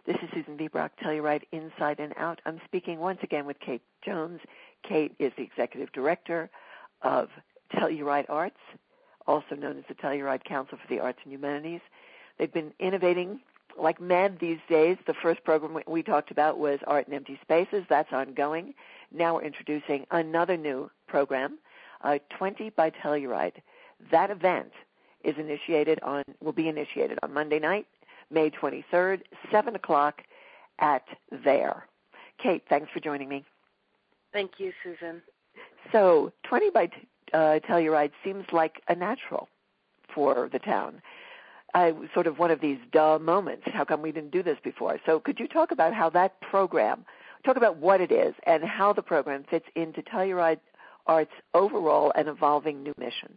This is Susan V. Brock, Telluride Inside and Out. I'm speaking once again with Kate Jones. Kate is the Executive Director of Telluride Arts, also known as the Telluride Council for the Arts and Humanities. They've been innovating like mad these days. The first program we talked about was Art in Empty Spaces. That's ongoing. Now we're introducing another new program, 20 by Telluride. That event will be initiated on Monday night, May 23rd, 7 o'clock at there. Kate, thanks for joining me. Thank you, Susan. So 20 by Telluride seems like a natural for the town. Sort of one of these duh moments. How come we didn't do this before? So could you talk about how that program, talk about what it is and how the program fits into Telluride Arts' overall and evolving new mission?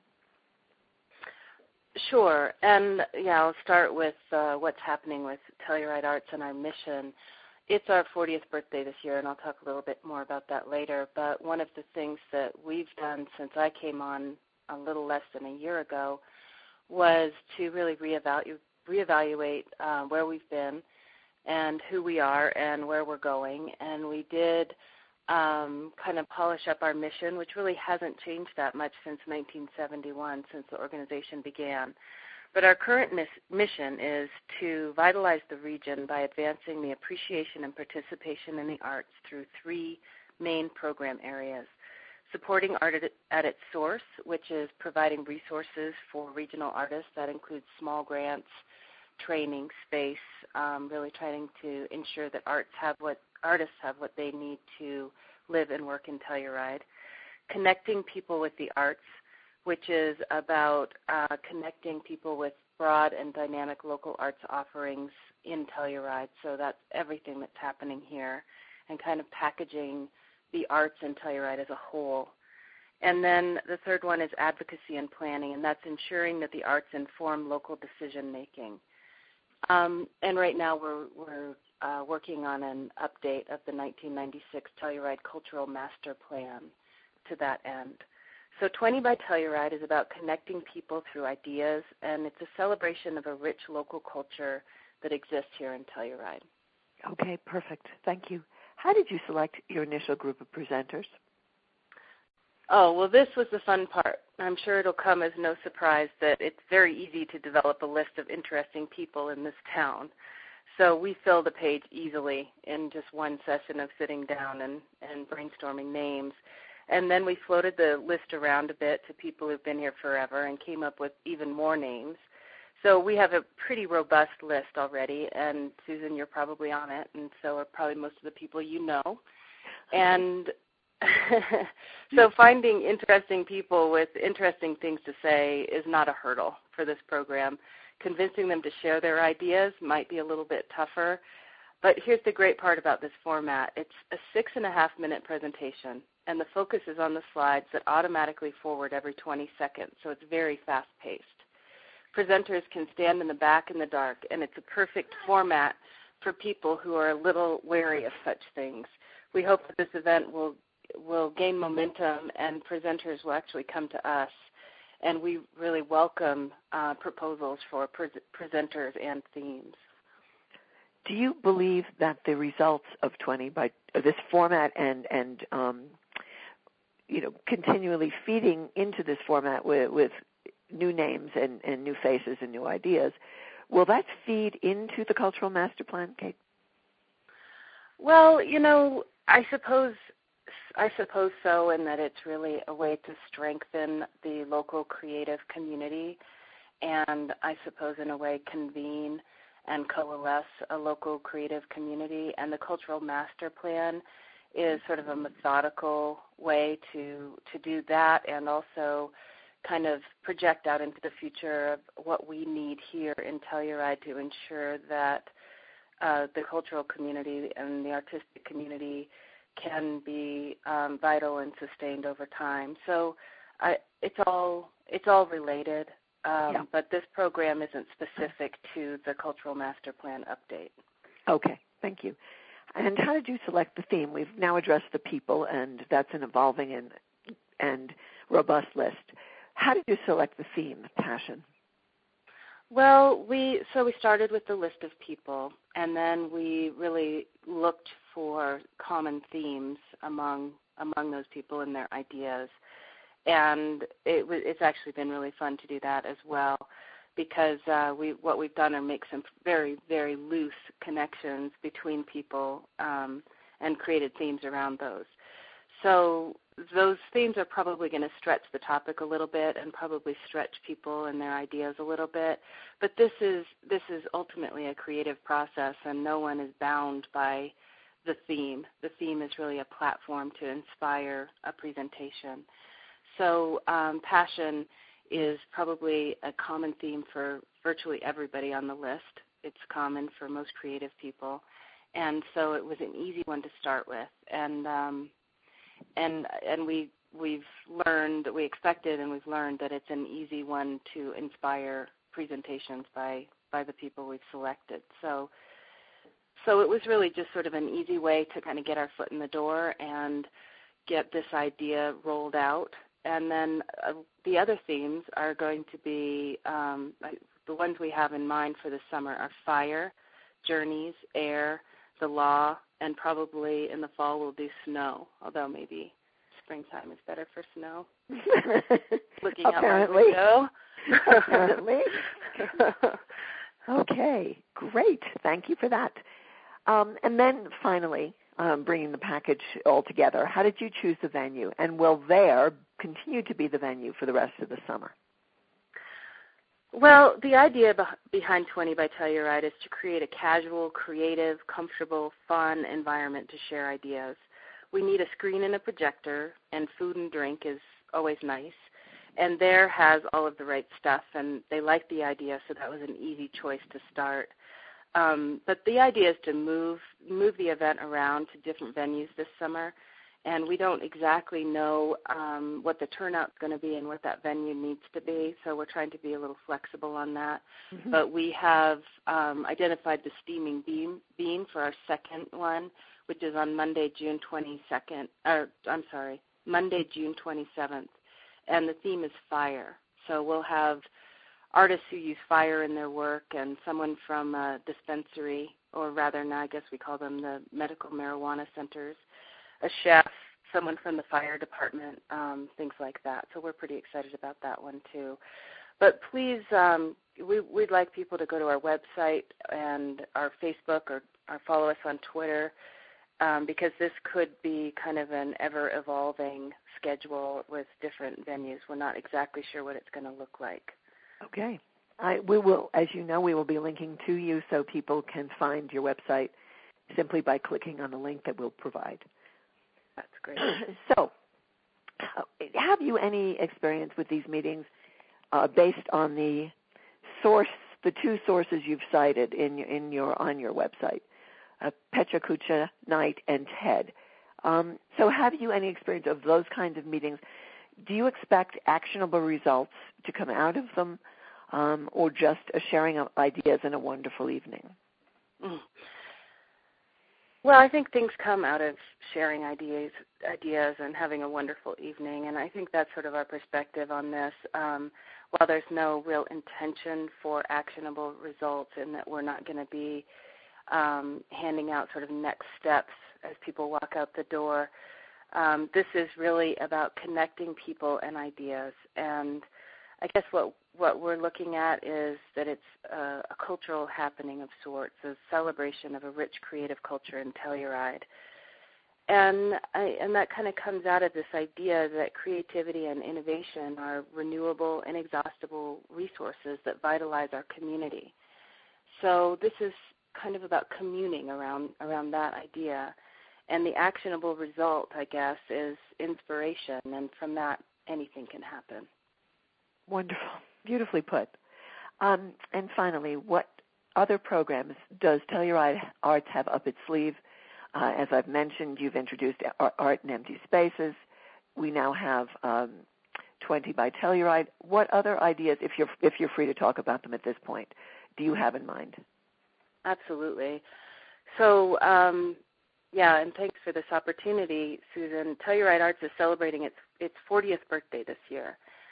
Sure. And, I'll start with what's happening with Telluride Arts and our mission. It's our 40th birthday this year, and I'll talk a little bit more about that later. But one of the things that we've done since I came on a little less than a year ago was to really reevaluate where we've been and who we are and where we're going. And we did kind of polish up our mission, which really hasn't changed that much since 1971, since the organization began. But our current mission is to vitalize the region by advancing the appreciation and participation in the arts through three main program areas: supporting art at its source, which is providing resources for regional artists. That includes small grants, training, space, really trying to ensure that artists have what they need to live and work in Telluride. Connecting people with the arts, which is about connecting people with broad and dynamic local arts offerings in Telluride. So that's everything that's happening here, and kind of packaging the arts in Telluride as a whole. And then the third one is advocacy and planning, and that's ensuring that the arts inform local decision making. And right now we're working on an update of the 1996 Telluride Cultural Master Plan to that end. So 20 by Telluride is about connecting people through ideas, and it's a celebration of a rich local culture that exists here in Telluride. Okay, perfect. Thank you. How did you select your initial group of presenters? Oh, well, this was the fun part. I'm sure it'll come as no surprise that it's very easy to develop a list of interesting people in this town. So we filled the page easily in just one session of sitting down and brainstorming names. And then we floated the list around a bit to people who've been here forever and came up with even more names. So we have a pretty robust list already, and Susan, you're probably on it, and so are probably most of the people you know. And so finding interesting people with interesting things to say is not a hurdle for this program. Convincing them to share their ideas might be a little bit tougher. But here's the great part about this format. It's a 6.5-minute presentation, and the focus is on the slides that automatically forward every 20 seconds, so it's very fast-paced. Presenters can stand in the back in the dark, and it's a perfect format for people who are a little wary of such things. We hope that this event will gain momentum, and presenters will actually come to us, and we really welcome proposals for presenters and themes. Do you believe that the results of 20 by this format and continually feeding into this format with new names and new faces and new ideas, will that feed into the Cultural Master Plan, Kate? Well, I suppose so, in that it's really a way to strengthen the local creative community, and I suppose in a way convene and coalesce a local creative community. And the Cultural Master Plan is sort of a methodical way to do that, and also kind of project out into the future of what we need here in Telluride to ensure that the cultural community and the artistic community can be vital and sustained over time. So it's all related, but this program isn't specific to the Cultural Master Plan update. Okay, thank you. And how did you select the theme? We've now addressed the people, and that's an evolving and robust list. How did you select the theme, passion? Well, we started with the list of people, and then we really looked for common themes among those people and their ideas. And it's actually been really fun to do that as well, because what we've done are make some very, very loose connections between people and created themes around those. So those themes are probably going to stretch the topic a little bit and probably stretch people and their ideas a little bit. But this is ultimately a creative process, and no one is bound by the theme. The theme is really a platform to inspire a presentation. So passion is probably a common theme for virtually everybody on the list. It's common for most creative people. And so it was an easy one to start with. And we've learned, we expected and we've learned that it's an easy one to inspire presentations by the people we've selected. So it was really just sort of an easy way to kind of get our foot in the door and get this idea rolled out. And then the other themes are going to be, the ones we have in mind for this summer are fire, journeys, air, the law, and probably in the fall we'll do snow, although maybe springtime is better for snow. Looking out my window. Apparently. Okay, great. Thank you for that. And then finally, bringing the package all together, how did you choose the venue? And will there continue to be the venue for the rest of the summer? Well, the idea behind 20 by Telluride is to create a casual, creative, comfortable, fun environment to share ideas. We need a screen and a projector, and food and drink is always nice. And there has all of the right stuff, and they liked the idea, so that was an easy choice to start. But the idea is to move the event around to different venues this summer, and we don't exactly know what the turnout's going to be and what that venue needs to be, so we're trying to be a little flexible on that. Mm-hmm. But we have identified the Steaming Bean for our second one, which is on Monday, June 27th, and the theme is fire. So we'll have artists who use fire in their work and someone from a dispensary, or rather now I guess we call them the medical marijuana centers, a chef, someone from the fire department, things like that. So we're pretty excited about that one too. But please, we'd like people to go to our website and our Facebook or follow us on Twitter, because this could be kind of an ever-evolving schedule with different venues. We're not exactly sure what it's going to look like. Okay. We will, as you know, we will be linking to you so people can find your website simply by clicking on the link that we'll provide. That's great. So, have you any experience with these meetings based on the two sources you've cited on your website, Petra Kucha, Knight, and TED? So, have you any experience of those kinds of meetings? Do you expect actionable results to come out of them, or just a sharing of ideas and a wonderful evening? Well, I think things come out of sharing ideas and having a wonderful evening, and I think that's sort of our perspective on this. While there's no real intention for actionable results, in that we're not going to be handing out sort of next steps as people walk out the door, this is really about connecting people and ideas. And I guess what we're looking at is that it's a cultural happening of sorts, a celebration of a rich creative culture in Telluride. And that kind of comes out of this idea that creativity and innovation are renewable, inexhaustible resources that vitalize our community. So this is kind of about communing around that idea. And the actionable result, I guess, is inspiration, and from that, anything can happen. Wonderful. Beautifully put. And finally, what other programs does Telluride Arts have up its sleeve? As I've mentioned, you've introduced Art in Empty Spaces. We now have 20 by Telluride. What other ideas, if you're free to talk about them at this point, do you have in mind? Absolutely. So, and thanks for this opportunity, Susan. Telluride Arts is celebrating its 40th birthday this year.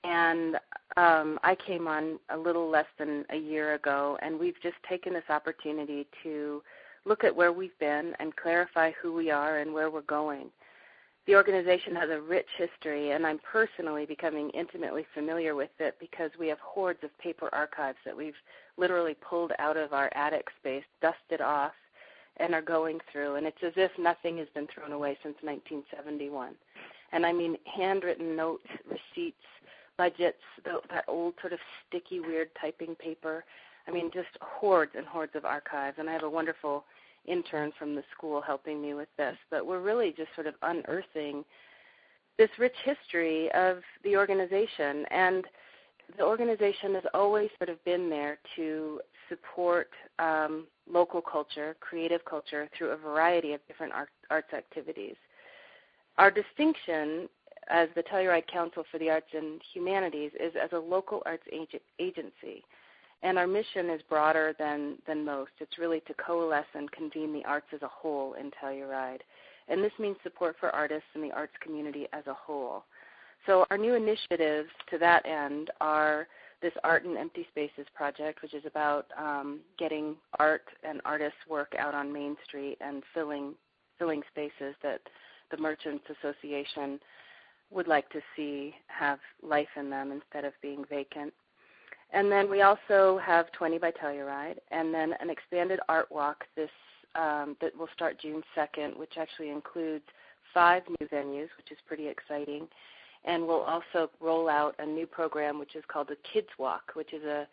And I came on a little less than a year ago, and we've just taken this opportunity to look at where we've been and clarify who we are and where we're going. The organization has a rich history, and I'm personally becoming intimately familiar with it because we have hordes of paper archives that we've literally pulled out of our attic space, dusted off, and are going through. And it's as if nothing has been thrown away since 1971. And I mean handwritten notes, receipts, budgets, that old sort of sticky, weird typing paper. I mean, just hordes and hordes of archives. And I have a wonderful intern from the school helping me with this. But we're really just sort of unearthing this rich history of the organization. And the organization has always sort of been there to support local culture, creative culture, through a variety of different arts activities. Our distinction as the Telluride Council for the Arts and Humanities is as a local arts agency. And our mission is broader than most. It's really to coalesce and convene the arts as a whole in Telluride. And this means support for artists and the arts community as a whole. So our new initiatives to that end are this Art in Empty Spaces project, which is about getting art and artists' work out on Main Street and filling spaces that the Merchants Association would like to see have life in them instead of being vacant. And then we also have 20 by Telluride, and then an expanded art walk that will start June 2nd, which actually includes 5 new venues, which is pretty exciting. And we'll also roll out a new program, which is called the Kids Walk, which is a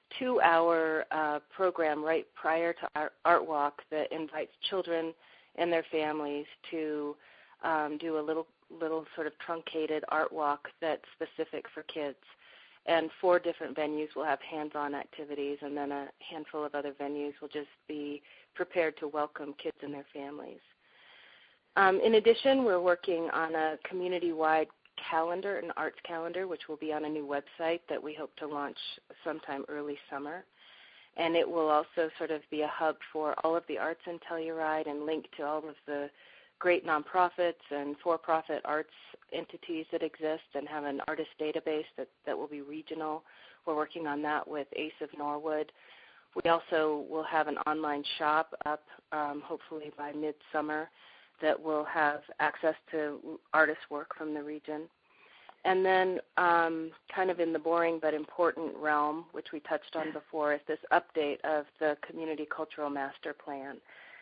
2-hour program right prior to our Art Walk that invites children and their families to do a little sort of truncated art walk that's specific for kids. And 4 different venues will have hands-on activities, and then a handful of other venues will just be prepared to welcome kids and their families. In addition, we're working on a community-wide calendar, an arts calendar, which will be on a new website that we hope to launch sometime early summer. And it will also sort of be a hub for all of the arts in Telluride and link to all of the great nonprofits and for-profit arts entities that exist and have an artist database that will be regional. We're working on that with Ace of Norwood. We also will have an online shop up hopefully by midsummer that will have access to artist work from the region. And then kind of in the boring but important realm, which we touched on before, is this update of the Community Cultural Master Plan.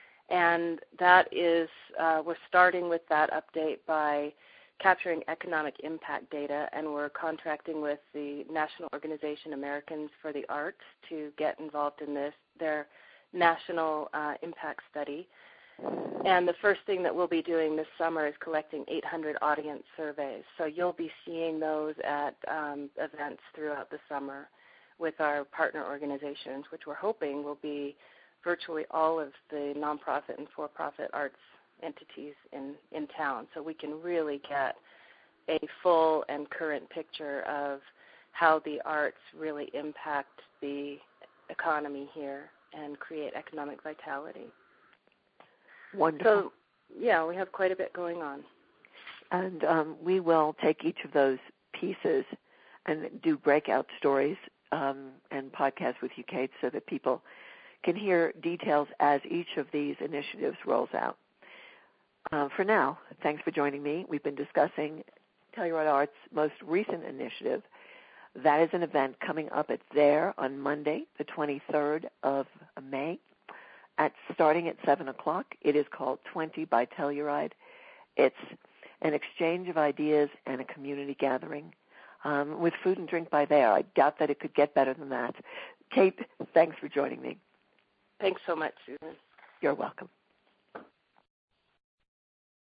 And that is, we're starting with that update by capturing economic impact data, and we're contracting with the National Organization Americans for the Arts to get involved in their national impact study. And the first thing that we'll be doing this summer is collecting 800 audience surveys. So you'll be seeing those at events throughout the summer with our partner organizations, which we're hoping will be virtually all of the nonprofit and for-profit arts entities in town, so we can really get a full and current picture of how the arts really impact the economy here and create economic vitality. Wonderful. So, yeah, we have quite a bit going on. And we will take each of those pieces and do breakout stories and podcasts with you, Kate, so that people can hear details as each of these initiatives rolls out. For now, thanks for joining me. We've been discussing Telluride Art's most recent initiative. That is an event coming up at There on Monday, the 23rd of May, starting at 7 o'clock. It is called 20 by Telluride. It's an exchange of ideas and a community gathering with food and drink by There. I doubt that it could get better than that. Kate, thanks for joining me. Thanks so much, Susan. You're welcome.